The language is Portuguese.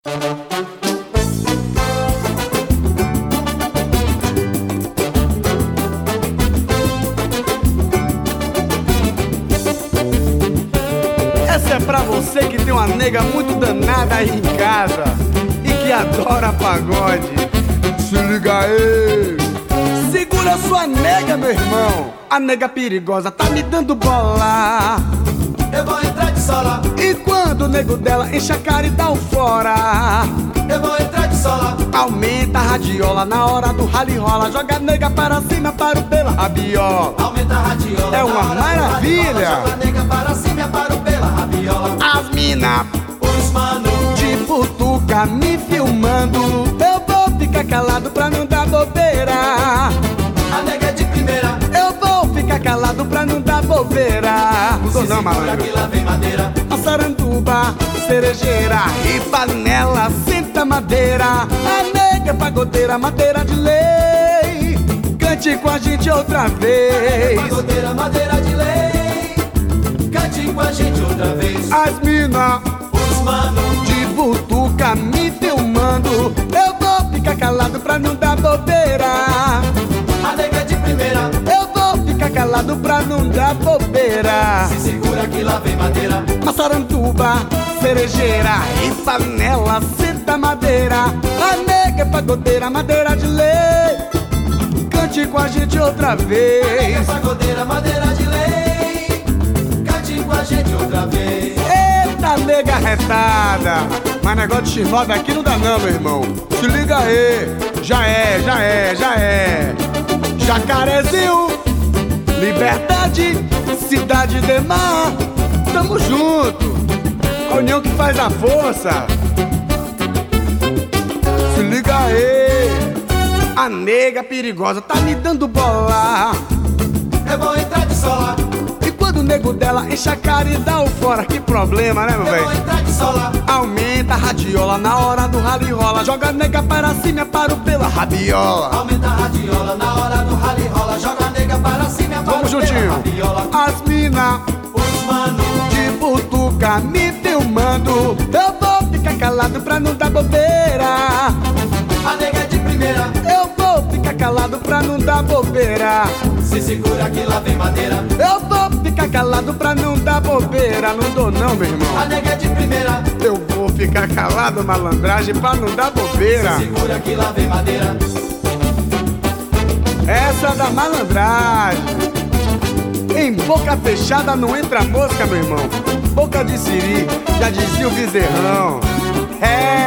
Essa é pra você que tem uma nega muito danada aí em casa e que adora pagode. Se liga aí. Segura sua nega, meu irmão. A nega perigosa tá me dando bola. Eu vou entrar de sola. E quando o nego dela enche a cara e dá um fora, Eu vou entrar de sola. aumenta a radiola na hora do rally rola. Joga a nega para cima, para o pela rabiola. Aumenta a radiola. É uma na hora do rally maravilha. rola. Joga a nega para cima e para o pela rabiola. As mina Os mano de Putuca me filmando. Eu vou ficar calado pra não dar bobeira. a nega é de primeira. Eu vou ficar calado pra não dar bobeira. Tô Se não, segura malandro. que lá vem madeira. Massaranduba, cerejeira e panela, senta madeira. A nega pagodeira, madeira de lei. Cante com a gente outra vez. Pagodeira, madeira de lei. Cante com a gente outra vez. As mina Os mano de Butuca me filmando. Eu vou ficar calado pra não dar bobeira. a nega é de primeira. Eu vou ficar calado pra não dar bobeira. Se segura que lá vem madeira. Massaranduba, cerejeira e panela, senta madeira. A nega é pagodeira, madeira de lei. Cante com a gente outra vez. Pagodeira, madeira de lei. Cante com a gente outra vez. Eita, nega retada. Mas negócio de X9 aqui não dá não, meu irmão. Se liga aí. Já é, já é, já é. Jacarezinho, Liberdade, Cidade de Mar. Tamo junto. A união que faz a força. Se liga aí. A nega perigosa tá me dando bola. Eu vou entrar de sola. E quando o nego dela enche a cara e dá o fora, que problema, né, meu Eu vou velho? entrar de sola. Aumenta a radiola na hora do rally rola. Joga a nega para cima, para o pela rabiola. Aumenta a radiola na hora do rally rola. Joga a nega para cima e para Vamos o pela juntinho. rabiola. As mina Os mano de Butuca me filmando. Eu vou ficar calado pra não dar bobeira. a nega é de primeira. Eu vou ficar calado pra não dar bobeira. Se segura que lá vem madeira. Eu vou ficar calado pra não dar bobeira. Não dou não, meu irmão. A nega é de primeira. Eu vou ficar calado, malandragem, pra não dar bobeira. Se segura que lá vem madeira. Essa da malandragem. Em boca fechada não entra mosca, meu irmão. Boca de siri, já dizia o bezerrão. É.